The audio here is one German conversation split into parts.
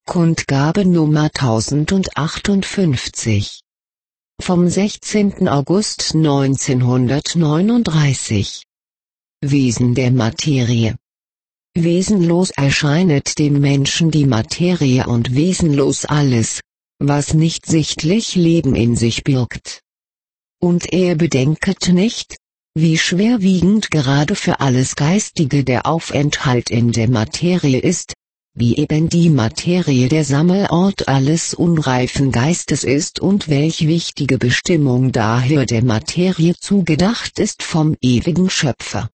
Kundgabe Nummer 1058. Vom 16. August 1939. Wesen der Materie. Wesenlos erscheinet dem Menschen die Materie und wesenlos alles, was nicht sichtlich Leben in sich birgt. Und er bedenket nicht, wie schwerwiegend gerade für alles Geistige der Aufenthalt in der Materie ist, wie eben die Materie der Sammelort alles unreifen Geistes ist und welch wichtige Bestimmung daher der Materie zugedacht ist vom ewigen Schöpfer.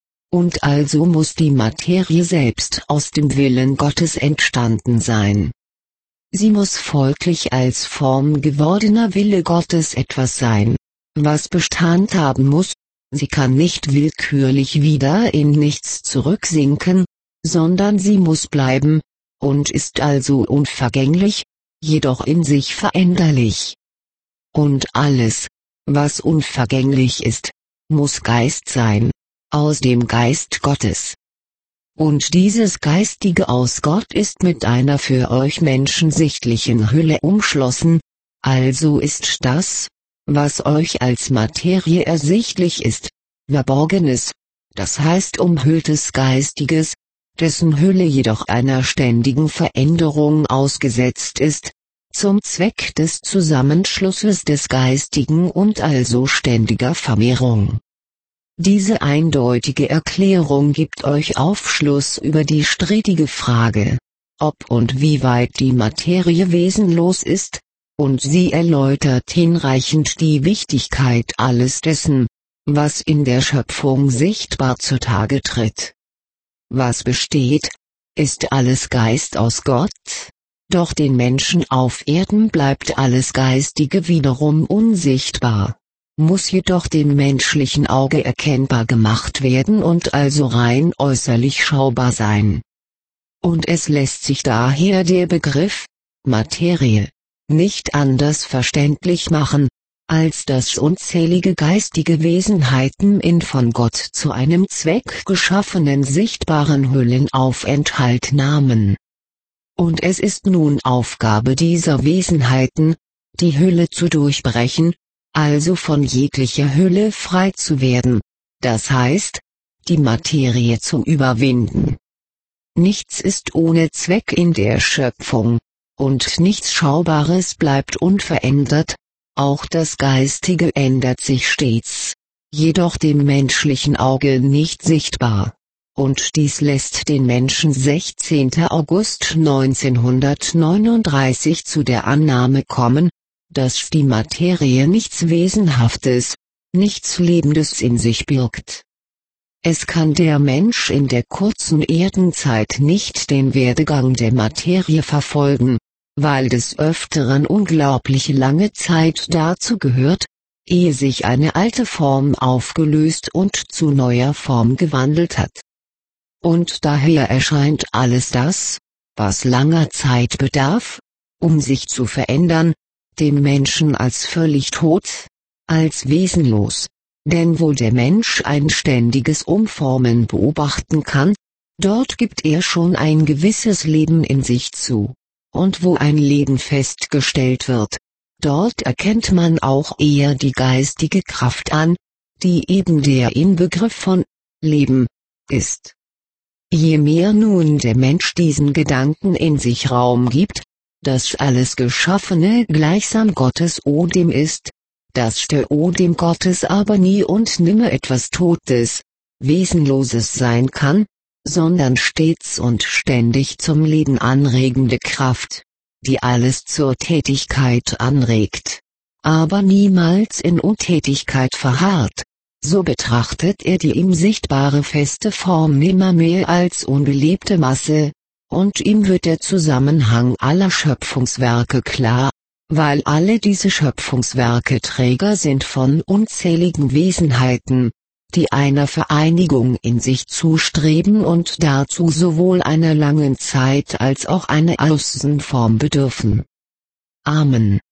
Und also muss die Materie selbst aus dem Willen Gottes entstanden sein. Sie muss folglich als Form gewordener Wille Gottes etwas sein, was Bestand haben muss. Sie kann nicht willkürlich wieder in nichts zurücksinken, sondern sie muss bleiben, und ist also unvergänglich, jedoch in sich veränderlich. Und alles, was unvergänglich ist, muss Geist sein, aus dem Geist Gottes. Und dieses Geistige aus Gott ist mit einer für euch Menschen sichtlichen Hülle umschlossen, also ist das, was euch als Materie ersichtlich ist, Verborgenes, das heißt umhülltes Geistiges, dessen Hülle jedoch einer ständigen Veränderung ausgesetzt ist, zum Zweck des Zusammenschlusses des Geistigen und also ständiger Vermehrung. Diese eindeutige Erklärung gibt euch Aufschluss über die strittige Frage, ob und wie weit die Materie wesenlos ist, und sie erläutert hinreichend die Wichtigkeit alles dessen, was in der Schöpfung sichtbar zutage tritt. Was besteht, ist alles Geist aus Gott, doch den Menschen auf Erden bleibt alles Geistige wiederum unsichtbar, muss jedoch dem menschlichen Auge erkennbar gemacht werden und also rein äußerlich schaubar sein. Und es lässt sich daher der Begriff Materie nicht anders verständlich machen, als dass unzählige geistige Wesenheiten in von Gott zu einem Zweck geschaffenen sichtbaren Hüllen Aufenthalt nahmen. Und es ist nun Aufgabe dieser Wesenheiten, die Hülle zu durchbrechen, also von jeglicher Hülle frei zu werden, das heißt, die Materie zu überwinden. Nichts ist ohne Zweck in der Schöpfung, und nichts Schaubares bleibt unverändert. Auch das Geistige ändert sich stets, jedoch dem menschlichen Auge nicht sichtbar. Und dies lässt den Menschen 16. August 1939 zu der Annahme kommen, dass die Materie nichts Wesenhaftes, nichts Lebendes in sich birgt. Es kann der Mensch in der kurzen Erdenzeit nicht den Werdegang der Materie verfolgen, weil des Öfteren unglaublich lange Zeit dazu gehört, ehe sich eine alte Form aufgelöst und zu neuer Form gewandelt hat. Und daher erscheint alles das, was langer Zeit bedarf, um sich zu verändern, dem Menschen als völlig tot, als wesenlos, denn wo der Mensch ein ständiges Umformen beobachten kann, dort gibt er schon ein gewisses Leben in sich zu. Und wo ein Leben festgestellt wird, dort erkennt man auch eher die geistige Kraft an, die eben der Inbegriff von Leben ist. Je mehr nun der Mensch diesen Gedanken in sich Raum gibt, dass alles Geschaffene gleichsam Gottes Odem ist, dass der Odem Gottes aber nie und nimmer etwas Totes, Wesenloses sein kann, sondern stets und ständig zum Leben anregende Kraft, die alles zur Tätigkeit anregt, aber niemals in Untätigkeit verharrt, so betrachtet er die ihm sichtbare feste Form nimmermehr als unbelebte Masse, und ihm wird der Zusammenhang aller Schöpfungswerke klar, weil alle diese Schöpfungswerke Träger sind von unzähligen Wesenheiten, die einer Vereinigung in sich zustreben und dazu sowohl einer langen Zeit als auch einer Außenform bedürfen. Amen.